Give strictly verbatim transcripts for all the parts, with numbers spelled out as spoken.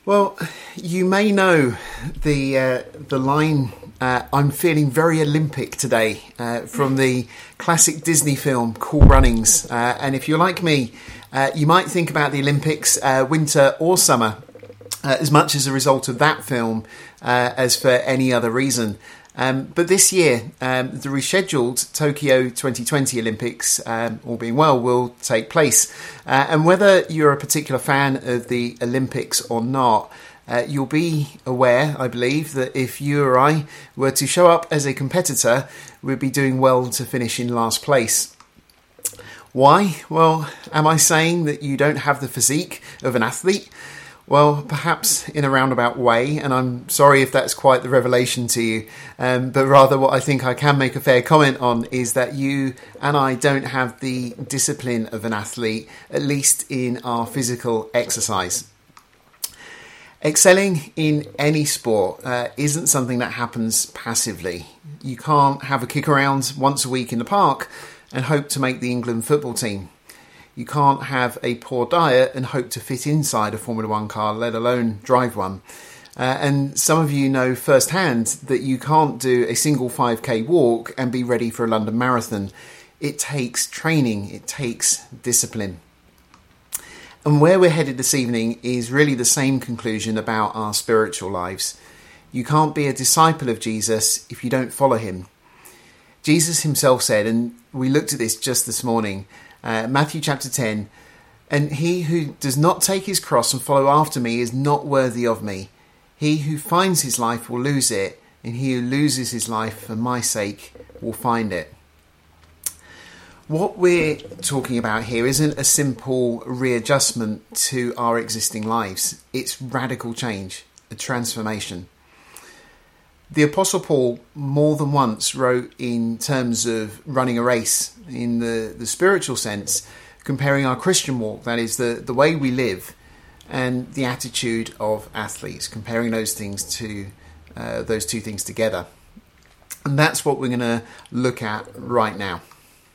Well, you may know the uh, the line, uh, I'm feeling very Olympic today, uh, from the classic Disney film Cool Runnings. Uh, and if you're like me, uh, you might think about the Olympics, uh, winter or summer, uh, as much as a result of that film uh, as for any other reason. Um, but this year, um, the rescheduled Tokyo twenty twenty Olympics, um, all being well, will take place. Uh, and whether you're a particular fan of the Olympics or not, uh, you'll be aware, I believe, that if you or I were to show up as a competitor, we'd be doing well to finish in last place. Why? Well, am I saying that you don't have the physique of an athlete? Well, perhaps in a roundabout way, and I'm sorry if that's quite the revelation to you, um, but rather what I think I can make a fair comment on is that you and I don't have the discipline of an athlete, at least in our physical exercise. Excelling in any sport uh, isn't something that happens passively. You can't have a kick around once a week in the park and hope to make the England football team. You can't have a poor diet and hope to fit inside a Formula One car, let alone drive one. Uh, and some of you know firsthand that you can't do a single five K walk and be ready for a London Marathon. It takes training, it takes discipline. And where we're headed this evening is really the same conclusion about our spiritual lives. You can't be a disciple of Jesus if you don't follow him. Jesus himself said, and we looked at this just this morning, Uh, Matthew chapter ten, and he who does not take his cross and follow after me is not worthy of me. He who finds his life will lose it, and he who loses his life for my sake will find it. What we're talking about here isn't a simple readjustment to our existing lives. It's radical change, a transformation. The Apostle Paul more than once wrote in terms of running a race in the, the spiritual sense, comparing our Christian walk, that is the, the way we live, and the attitude of athletes, comparing those things to uh, those two things together. And that's what we're going to look at right now.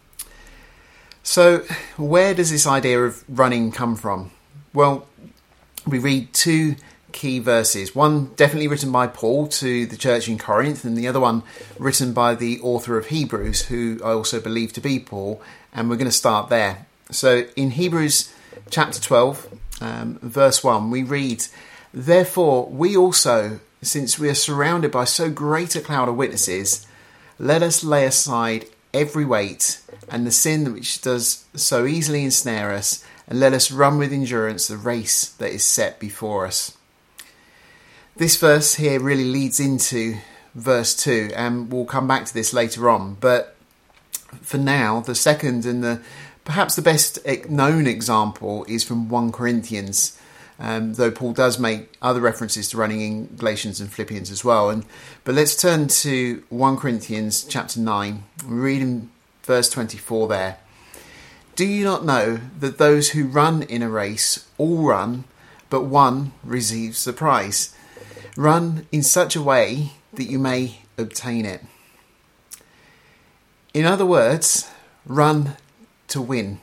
So where does this idea of running come from? Well, we read two key verses, one definitely written by Paul to the church in Corinth, and the other one written by the author of Hebrews, who I also believe to be Paul, and we're going to start there. So in Hebrews chapter twelve, um, verse one, we read, "Therefore we also, since we are surrounded by so great a cloud of witnesses, let us lay aside every weight and the sin which does so easily ensnare us, and let us run with endurance the race that is set before us." This verse here really leads into verse two, and we'll come back to this later on. But for now, the second and the perhaps the best known example is from First Corinthians, um, though Paul does make other references to running in Galatians and Philippians as well. And but let's turn to First Corinthians chapter nine. We read in verse twenty-four there. "Do you not know that those who run in a race all run, but one receives the prize? Run in such a way that you may obtain it." In other words, run to win.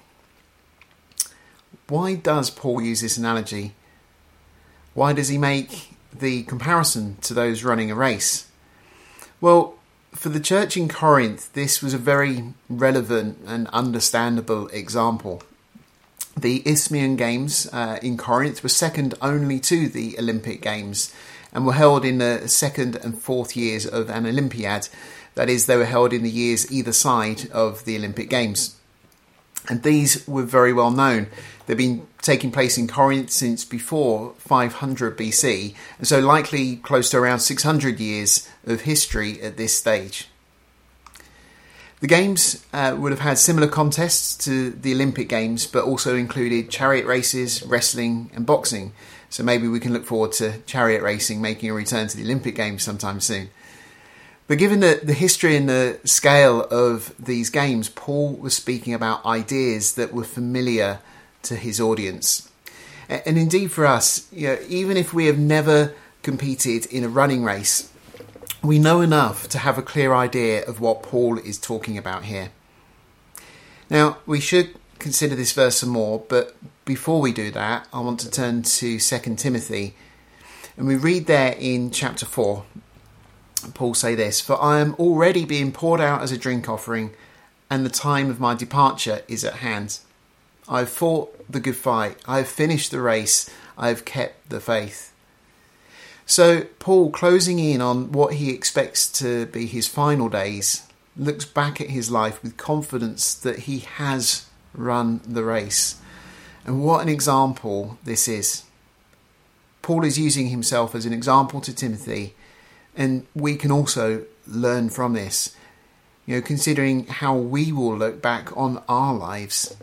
Why does Paul use this analogy? Why does he make the comparison to those running a race? Well, for the church in Corinth, this was a very relevant and understandable example. The Isthmian Games uh, in Corinth were second only to the Olympic Games, and were held in the second and fourth years of an Olympiad. That is, they were held in the years either side of the Olympic Games. And these were very well known. They've been taking place in Corinth since before five hundred B C, and so likely close to around six hundred years of history at this stage. The Games uh, would have had similar contests to the Olympic Games, but also included chariot races, wrestling and boxing. So maybe we can look forward to chariot racing making a return to the Olympic Games sometime soon. But given the, the history and the scale of these games, Paul was speaking about ideas that were familiar to his audience. And indeed for us, you know, even if we have never competed in a running race, we know enough to have a clear idea of what Paul is talking about here. Now, we should consider this verse some more, but before we do that, I want to turn to Second Timothy And we read there in chapter four, Paul say this, "For I am already being poured out as a drink offering, and the time of my departure is at hand. I have fought the good fight. I have finished the race. I have kept the faith." So Paul, closing in on what he expects to be his final days, looks back at his life with confidence that he has run the race. And what an example this is. Paul is using himself as an example to Timothy, and we can also learn from this, you know, considering how we will look back on our lives.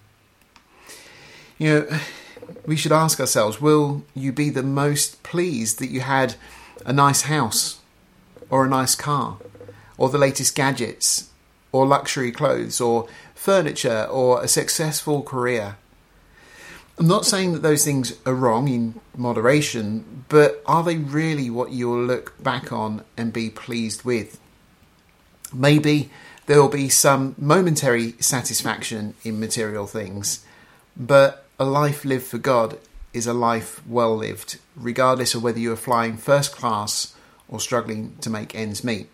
You know, we should ask ourselves, will you be the most pleased that you had a nice house or a nice car or the latest gadgets or luxury clothes or furniture or a successful career? I'm not saying that those things are wrong in moderation, but are they really what you'll look back on and be pleased with? Maybe there will be some momentary satisfaction in material things, but a life lived for God is a life well lived, regardless of whether you are flying first class or struggling to make ends meet.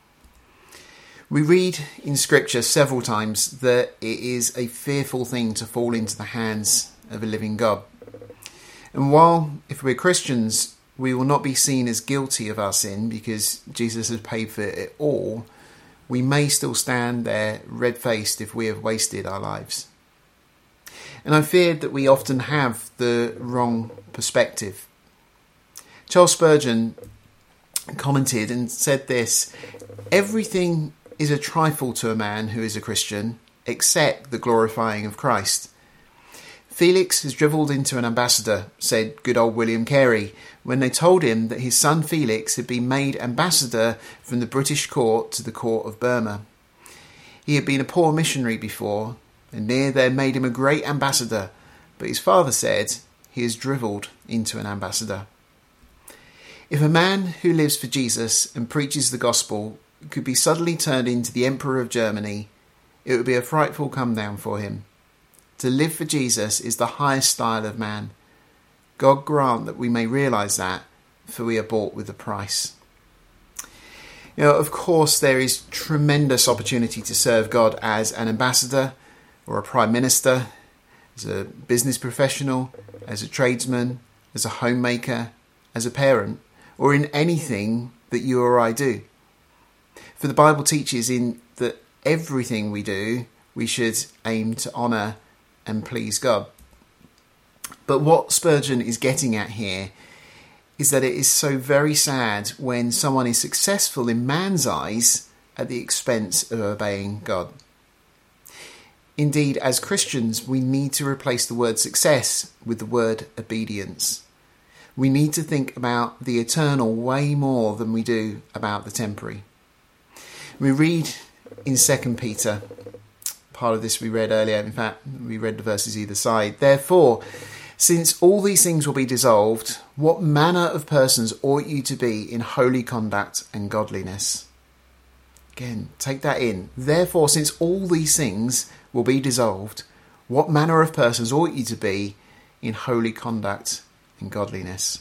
We read in Scripture several times that it is a fearful thing to fall into the hands of a living God. And while, if we're Christians, we will not be seen as guilty of our sin because Jesus has paid for it all, we may still stand there red-faced if we have wasted our lives. And I feared that we often have the wrong perspective. Charles Spurgeon commented and said this, "Everything is a trifle to a man who is a Christian, except the glorifying of Christ. Felix has drivelled into an ambassador," said good old William Carey, when they told him that his son Felix had been made ambassador from the British court to the court of Burma. He had been a poor missionary before, and near there made him a great ambassador, but his father said he has drivelled into an ambassador. If a man who lives for Jesus and preaches the gospel could be suddenly turned into the Emperor of Germany, it would be a frightful come down for him. To live for Jesus is the highest style of man. God grant that we may realise that, for we are bought with a price. You know, of course, there is tremendous opportunity to serve God as an ambassador or a prime minister, as a business professional, as a tradesman, as a homemaker, as a parent, or in anything that you or I do. For the Bible teaches in that everything we do, we should aim to honour and please God. But what Spurgeon is getting at here is that it is so very sad when someone is successful in man's eyes at the expense of obeying God. Indeed, as Christians, we need to replace the word success with the word obedience. We need to think about the eternal way more than we do about the temporary. We read in Second Peter, part of this we read earlier, in fact, we read the verses either side. "Therefore, since all these things will be dissolved, what manner of persons ought you to be in holy conduct and godliness?" Again, take that in. Therefore, since all these things will be dissolved, what manner of persons ought you to be in holy conduct and godliness?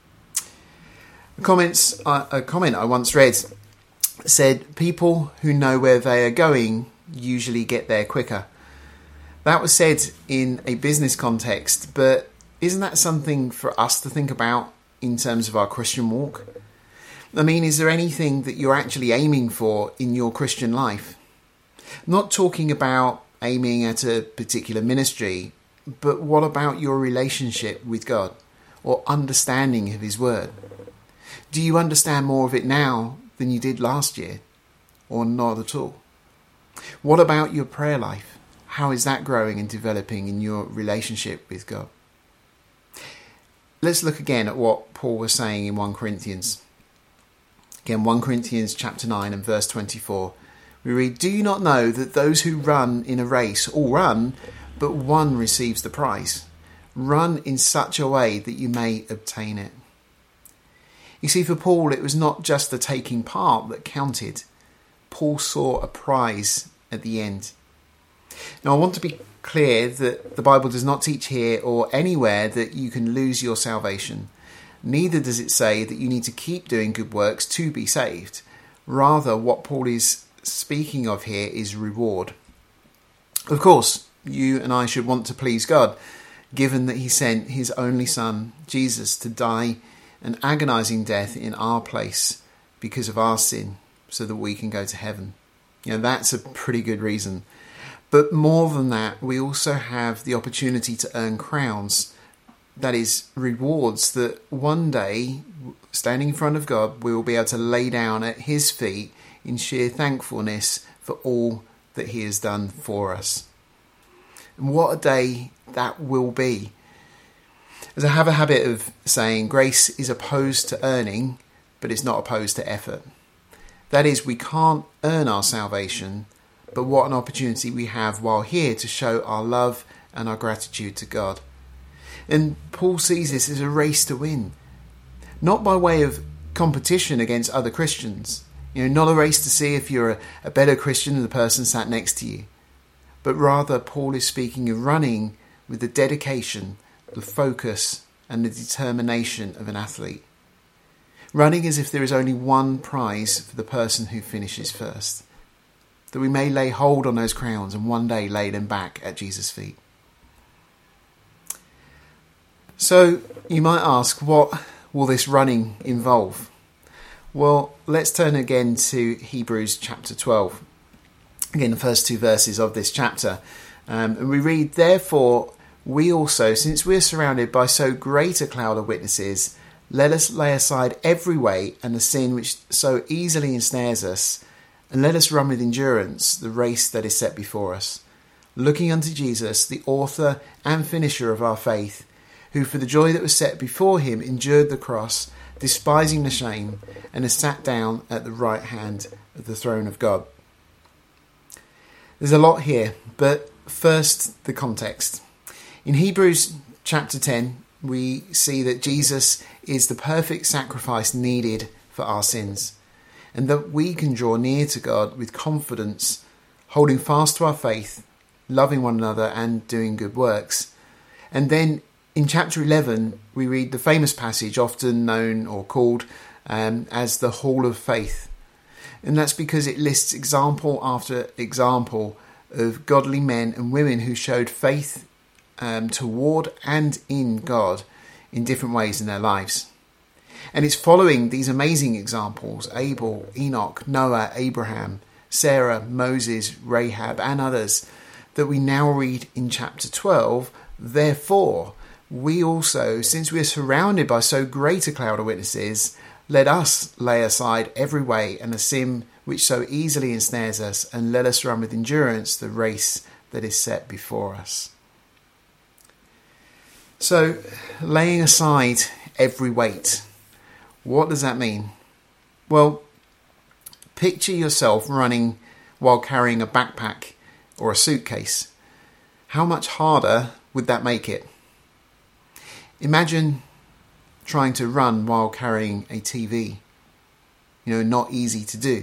A, comments, uh, a comment I once read said, "People who know where they are going usually get there quicker." That was said in a business context, but isn't that something for us to think about in terms of our Christian walk? I mean, is there anything that you're actually aiming for in your Christian life? I'm not talking about aiming at a particular ministry, but what about your relationship with God or understanding of His Word? Do you understand more of it now than you did last year, or not at all? What about your prayer life? How is that growing and developing in your relationship with God? Let's look again at what Paul was saying in First Corinthians. Again, First Corinthians chapter nine and verse twenty-four. We read, "Do you not know that those who run in a race all run, but one receives the prize? Run in such a way that you may obtain it." You see, for Paul, it was not just the taking part that counted. Paul saw a prize at the end. Now, I want to be clear that the Bible does not teach here or anywhere that you can lose your salvation. neither does it say that you need to keep doing good works to be saved. Rather, what Paul is speaking of here is reward. Of course, you and I should want to please God, given that he sent his only son, Jesus, to die an agonizing death in our place because of our sin, so that we can go to heaven. You know, that's a pretty good reason. But more than that, we also have the opportunity to earn crowns, that is, rewards that one day, standing in front of God, we will be able to lay down at his feet in sheer thankfulness for all that he has done for us. And what a day that will be. As I have a habit of saying, grace is opposed to earning, but it's not opposed to effort. That is, we can't earn our salvation, but what an opportunity we have while here to show our love and our gratitude to God. And Paul sees this as a race to win, not by way of competition against other Christians, you know, not a race to see if you're a, a better Christian than the person sat next to you, but rather Paul is speaking of running with the dedication, the focus and the determination of an athlete. Running as if there is only one prize for the person who finishes first, that we may lay hold on those crowns and one day lay them back at Jesus' feet. So you might ask, what will this running involve? Well, let's turn again to Hebrews chapter twelve. Again, the first two verses of this chapter. Um, and we read, "Therefore, we also, since we are surrounded by so great a cloud of witnesses, let us lay aside every weight and the sin which so easily ensnares us, and let us run with endurance the race that is set before us, looking unto Jesus, the author and finisher of our faith, who for the joy that was set before him endured the cross, despising the shame, and has sat down at the right hand of the throne of God." There's a lot here, but first, the context. In Hebrews chapter ten, we see that Jesus is the perfect sacrifice needed for our sins, and that we can draw near to God with confidence, holding fast to our faith, loving one another and doing good works. And then in chapter eleven, we read the famous passage often known or called um, as the Hall of Faith. And that's because it lists example after example of godly men and women who showed faith um, toward and in God in different ways in their lives. And it's following these amazing examples, Abel, Enoch, Noah, Abraham, Sarah, Moses, Rahab and others, that we now read in chapter twelve, "Therefore, we also, since we are surrounded by so great a cloud of witnesses, let us lay aside every weight and the sin which so easily ensnares us, and let us run with endurance the race that is set before us." So, laying aside every weight, what does that mean? Well, picture yourself running while carrying a backpack or a suitcase. How much harder would that make it? Imagine trying to run while carrying a T V. You know, not easy to do.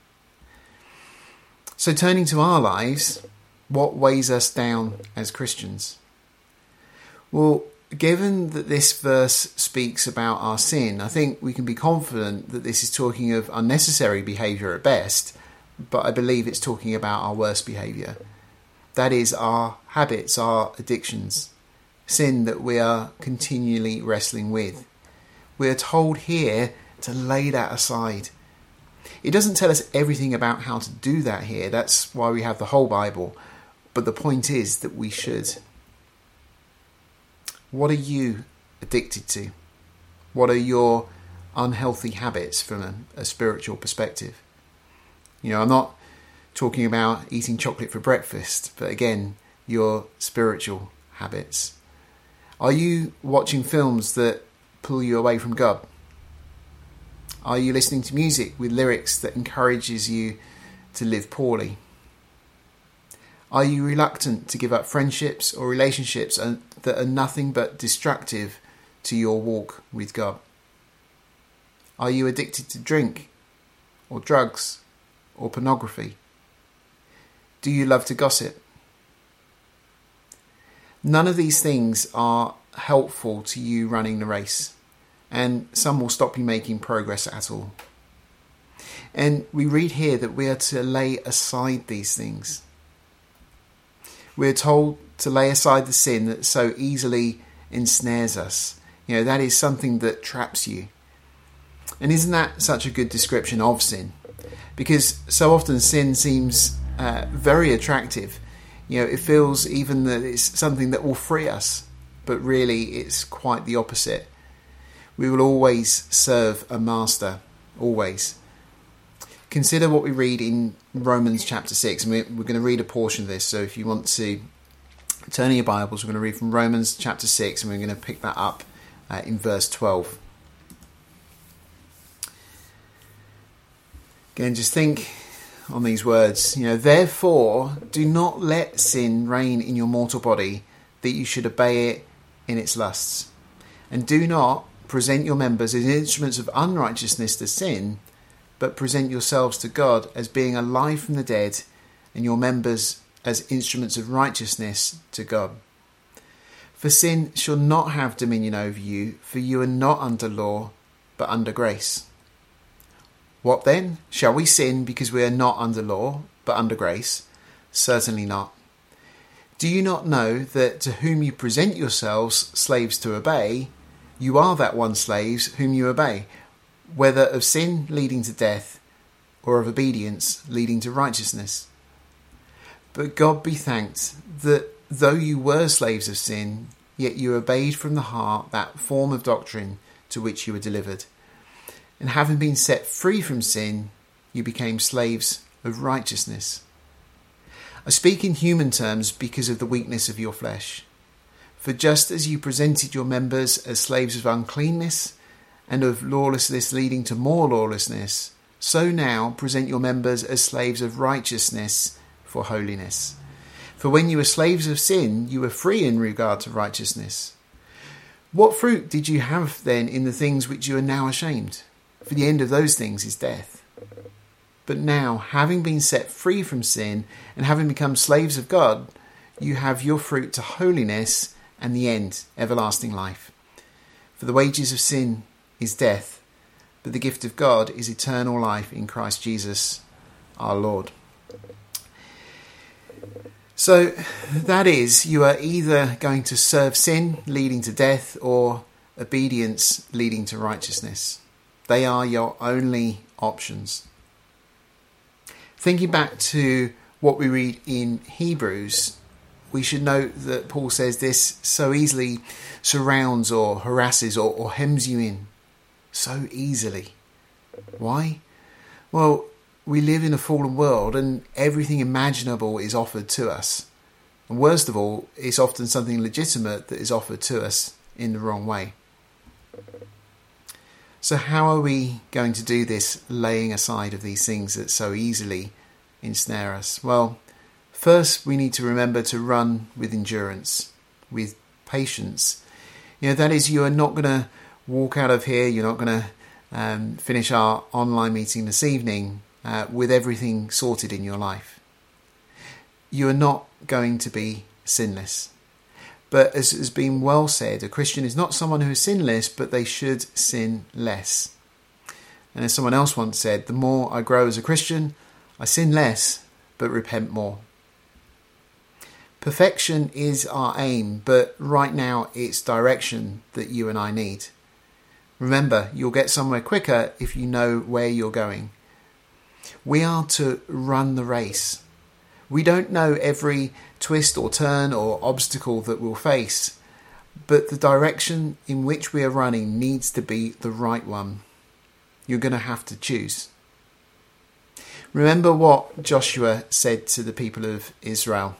So turning to our lives, what weighs us down as Christians? Well, given that this verse speaks about our sin, I think we can be confident that this is talking of unnecessary behaviour at best, but I believe it's talking about our worst behaviour. That is, our habits, our addictions, sin that we are continually wrestling with. We are told here to lay that aside. It doesn't tell us everything about how to do that here. That's why we have the whole Bible. But the point is that we should. What are you addicted to? What are your unhealthy habits from a, a spiritual perspective? You know, I'm not talking about eating chocolate for breakfast, but again, your spiritual habits. Are you watching films that pull you away from God? Are you listening to music with lyrics that encourages you to live poorly? Are you reluctant to give up friendships or relationships that are nothing but destructive to your walk with God? Are you addicted to drink or drugs or pornography? Do you love to gossip? None of these things are helpful to you running the race. and some will stop you making progress at all. And we read here that we are to lay aside these things. We're told to lay aside the sin that so easily ensnares us. You know, that is something that traps you. And isn't that such a good description of sin? Because so often sin seems uh, very attractive. You know, it feels even that it's something that will free us, but really it's quite the opposite. We will always serve a master, always. Consider what we read in Romans chapter six, and we're, we're going to read a portion of this. So if you want to turn in your Bibles, we're going to read from Romans chapter six, and we're going to pick that up uh, in verse twelve. Again, just think on these words. You know, therefore, do not let sin reign in your mortal body, that you should obey it in its lusts. And do not present your members as instruments of unrighteousness to sin, but present yourselves to God as being alive from the dead, and your members as instruments of righteousness to God. For sin shall not have dominion over you, for you are not under law, but under grace. What then? Shall we sin because we are not under law, but under grace? Certainly not. Do you not know that to whom you present yourselves slaves to obey, you are that one slaves whom you obey, whether of sin leading to death, or of obedience leading to righteousness? But God be thanked that though you were slaves of sin, yet you obeyed from the heart that form of doctrine to which you were delivered. And having been set free from sin, you became slaves of righteousness. I speak in human terms because of the weakness of your flesh. For just as you presented your members as slaves of uncleanness and of lawlessness leading to more lawlessness, so now present your members as slaves of righteousness for holiness. For when you were slaves of sin, you were free in regard to righteousness. What fruit did you have then in the things which you are now ashamed? For the end of those things is death. But now, having been set free from sin and having become slaves of God, you have your fruit to holiness and the end, everlasting life. For the wages of sin is death, but the gift of God is eternal life in Christ Jesus our Lord. So that is, you are either going to serve sin leading to death or obedience leading to righteousness. They are your only options. Thinking back to what we read in Hebrews, we should note that Paul says this so easily surrounds or harasses or, or hems you in. So easily. Why? Well, we live in a fallen world and everything imaginable is offered to us. And worst of all, it's often something legitimate that is offered to us in the wrong way. So how are we going to do this laying aside of these things that so easily ensnare us? Well, first we need to remember to run with endurance, with patience. You know, that is, you are not going to walk out of here, you're not going to um, finish our online meeting this evening uh, with everything sorted in your life. You are not going to be sinless. But as has been well said, a Christian is not someone who is sinless, but they should sin less. And as someone else once said, the more I grow as a Christian, I sin less, but repent more. Perfection is our aim, but right now it's direction that you and I need. Remember, you'll get somewhere quicker if you know where you're going. We are to run the race. We don't know every twist or turn or obstacle that we'll face, but the direction in which we are running needs to be the right one. You're going to have to choose. Remember what Joshua said to the people of Israel.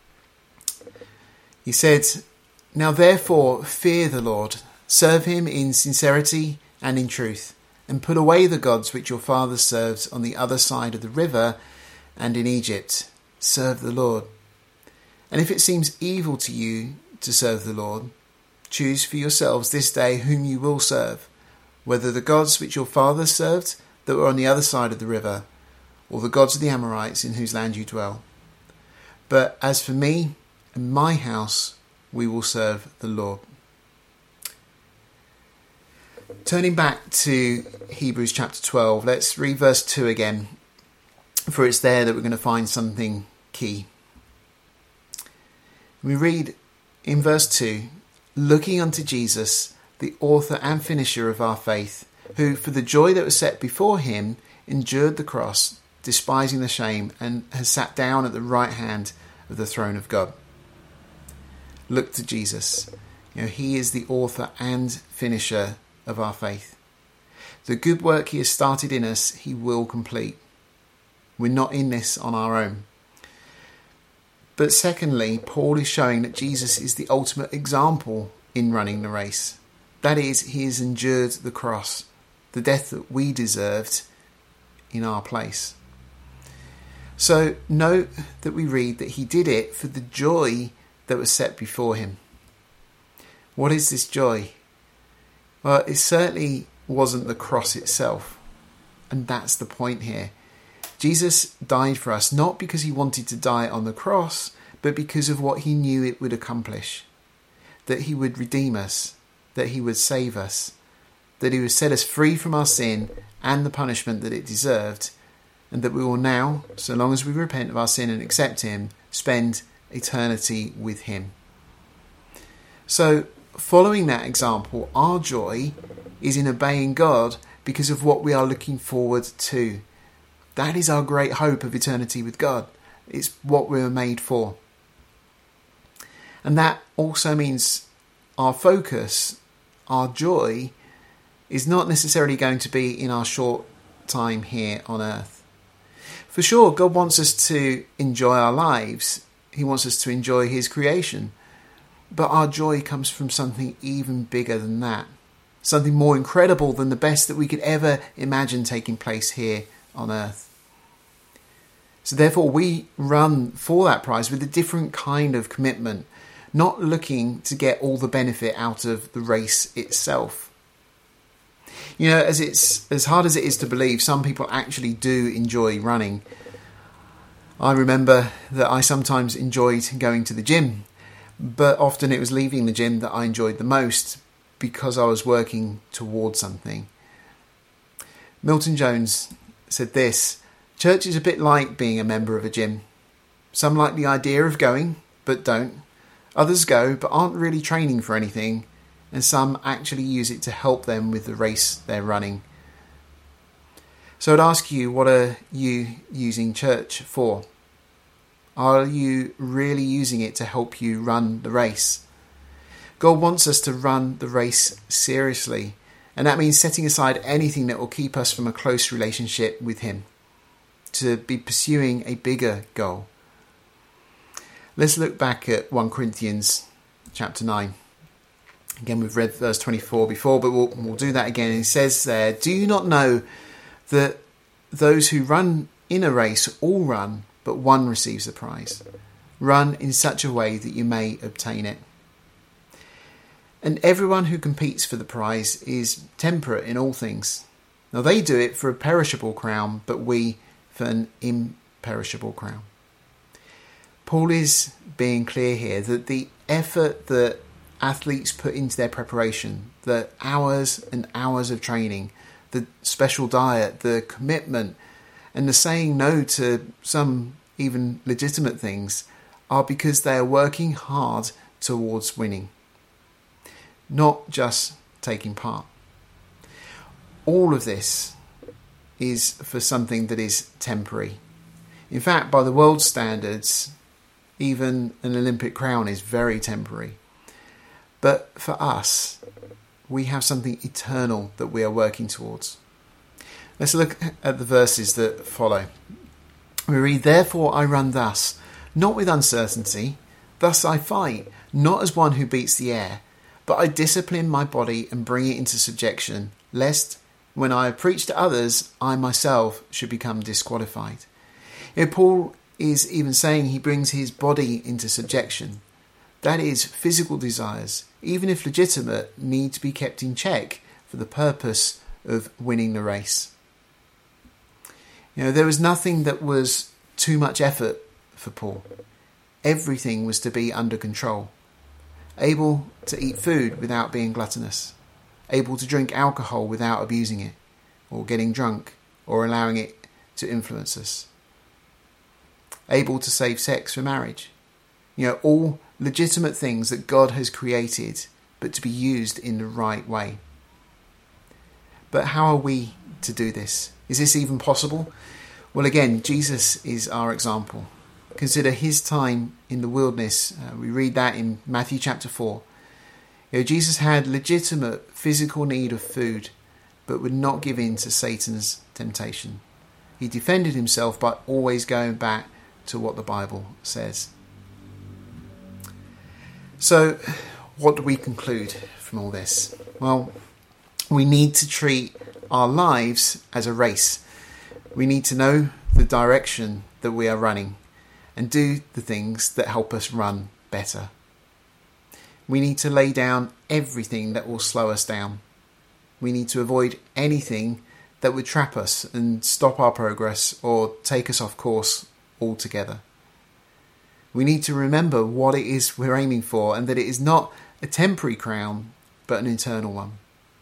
He said, "Now therefore fear the Lord, serve him in sincerity and in truth, and put away the gods which your father served on the other side of the river and in Egypt. Serve the Lord. And if it seems evil to you to serve the Lord, choose for yourselves this day whom you will serve, whether the gods which your fathers served that were on the other side of the river, or the gods of the Amorites in whose land you dwell. But as for me and my house, we will serve the Lord." Turning back to Hebrews chapter twelve, let's read verse two again, for it's there that we're going to find something key. We read in verse two, looking unto Jesus, the author and finisher of our faith, who for the joy that was set before him endured the cross, despising the shame, and has sat down at the right hand of the throne of God. Look to Jesus. You know, he is the author and finisher of our faith. The good work he has started in us, he will complete. We're not in this on our own. But secondly, Paul is showing that Jesus is the ultimate example in running the race. That is, he has endured the cross, the death that we deserved in our place. So note that we read that he did it for the joy that was set before him. What is this joy? Well, it certainly wasn't the cross itself. And that's the point here. Jesus died for us not because he wanted to die on the cross, but because of what he knew it would accomplish. That he would redeem us, that he would save us, that he would set us free from our sin and the punishment that it deserved, and that we will now, so long as we repent of our sin and accept him, spend eternity with him. So, following that example, our joy is in obeying God because of what we are looking forward to. That is our great hope of eternity with God. It's what we were made for. And that also means our focus, our joy, is not necessarily going to be in our short time here on earth. For sure, God wants us to enjoy our lives. He wants us to enjoy his creation. But our joy comes from something even bigger than that. Something more incredible than the best that we could ever imagine taking place here on earth. So therefore we run for that prize with a different kind of commitment, not looking to get all the benefit out of the race itself. You know, as it's as hard as it is to believe, some people actually do enjoy running. I remember that I sometimes enjoyed going to the gym, but often it was leaving the gym that I enjoyed the most because I was working towards something. Milton Jones said this: church is a bit like being a member of a gym. Some like the idea of going, but don't. Others go, but aren't really training for anything. And some actually use it to help them with the race they're running. So I'd ask you, what are you using church for? Are you really using it to help you run the race? God wants us to run the race seriously. And that means setting aside anything that will keep us from a close relationship with him. To be pursuing a bigger goal. Let's look back at First Corinthians chapter nine. Again, we've read verse twenty-four before, but we'll, we'll do that again. It says there, do you not know that those who run in a race all run, but one receives the prize? Run in such a way that you may obtain it. And everyone who competes for the prize is temperate in all things. Now they do it for a perishable crown, but we for an imperishable crown. Paul is being clear here that the effort that athletes put into their preparation, the hours and hours of training, the special diet, the commitment, and the saying no to some even legitimate things are because they are working hard towards winning, not just taking part. All of this is for something that is temporary. In fact, by the world's standards, even an Olympic crown is very temporary. But for us, we have something eternal that we are working towards. Let's look at the verses that follow. We read, therefore I run thus, not with uncertainty, thus I fight, not as one who beats the air, but I discipline my body and bring it into subjection, lest when I preach to others, I myself should become disqualified. You know, Paul is even saying he brings his body into subjection. That is, physical desires, even if legitimate, need to be kept in check for the purpose of winning the race. You know, there was nothing that was too much effort for Paul. Everything was to be under control. Able to eat food without being gluttonous. able to drink alcohol without abusing it, or getting drunk, or allowing it to influence us, able to save sex for marriage. You know, all legitimate things that God has created, but to be used in the right way. But how are we to do this? Is this even possible? Well, again, Jesus is our example. Consider his time in the wilderness. Uh, we read that in Matthew chapter four. You know, Jesus had legitimate physical need of food, but would not give in to Satan's temptation. He defended himself by always going back to what the Bible says. So, what do we conclude from all this? Well, we need to treat our lives as a race. We need to know the direction that we are running and do the things that help us run better. We need to lay down everything that will slow us down. We need to avoid anything that would trap us and stop our progress or take us off course altogether. We need to remember what it is we're aiming for, and that it is not a temporary crown, but an eternal one.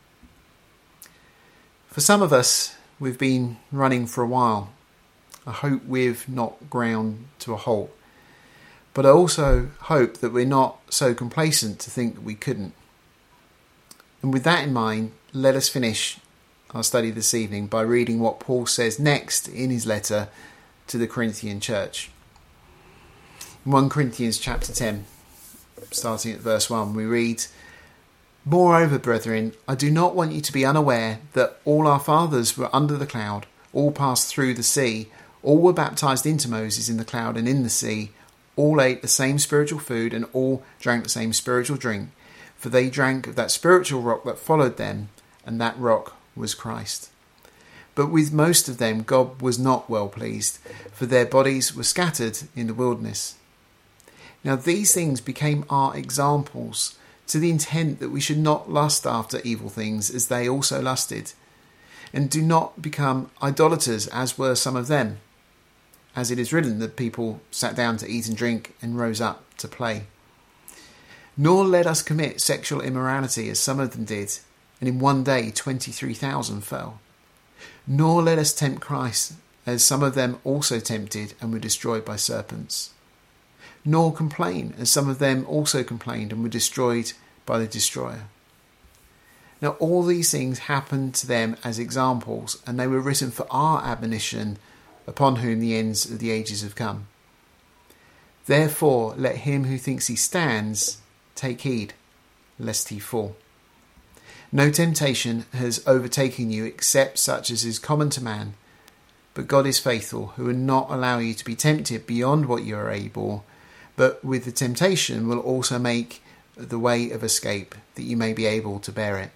For some of us, we've been running for a while. I hope we've not ground to a halt. But I also hope that we're not so complacent to think that we couldn't. And with that in mind, let us finish our study this evening by reading what Paul says next in his letter to the Corinthian church. In First Corinthians chapter ten, starting at verse one, we read, "Moreover, brethren, I do not want you to be unaware that all our fathers were under the cloud, all passed through the sea, all were baptized into Moses in the cloud and in the sea, all ate the same spiritual food, and all drank the same spiritual drink, for they drank of that spiritual rock that followed them, and that rock was Christ. But with most of them God was not well pleased, for their bodies were scattered in the wilderness. Now these things became our examples, to the intent that we should not lust after evil things as they also lusted, and do not become idolaters as were some of them. As it is written that people sat down to eat and drink and rose up to play. Nor let us commit sexual immorality as some of them did, and in one day twenty-three thousand fell. Nor let us tempt Christ, as some of them also tempted and were destroyed by serpents. Nor complain, as some of them also complained and were destroyed by the destroyer. Now all these things happened to them as examples, and they were written for our admonition, upon whom the ends of the ages have come. Therefore let him who thinks he stands take heed, lest he fall. No temptation has overtaken you except such as is common to man, but God is faithful, who will not allow you to be tempted beyond what you are able, but with the temptation will also make the way of escape, that you may be able to bear it."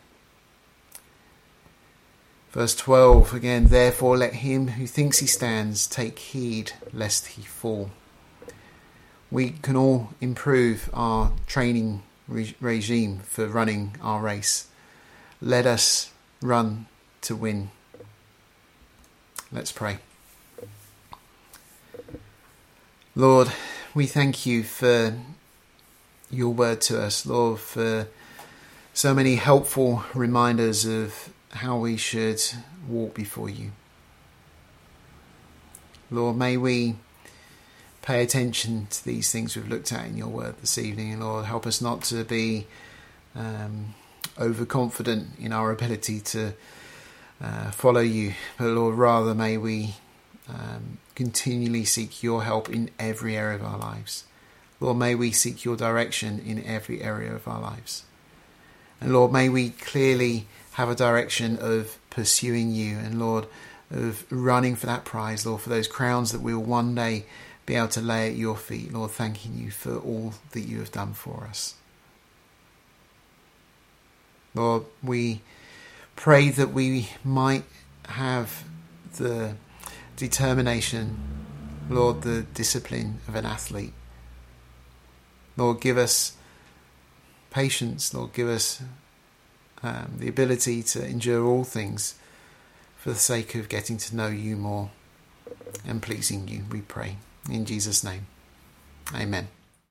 Verse twelve again, "Therefore let him who thinks he stands take heed lest he fall." We can all improve our training re- regime for running our race. Let us run to win. Let's pray. Lord, we thank you for your word to us, Lord, for so many helpful reminders of how we should walk before you. Lord, may we pay attention to these things we've looked at in your word this evening. And Lord, help us not to be um, overconfident in our ability to uh, follow you. But Lord, rather may we um, continually seek your help in every area of our lives. Lord, may we seek your direction in every area of our lives. And Lord, may we clearly have a direction of pursuing you, and Lord, of running for that prize, Lord, for those crowns that we will one day be able to lay at your feet, Lord, thanking you for all that you have done for us. Lord, we pray that we might have the determination, Lord, the discipline of an athlete. Lord, give us patience, Lord, give us um, the ability to endure all things for the sake of getting to know you more and pleasing you, we pray. In Jesus' name, amen.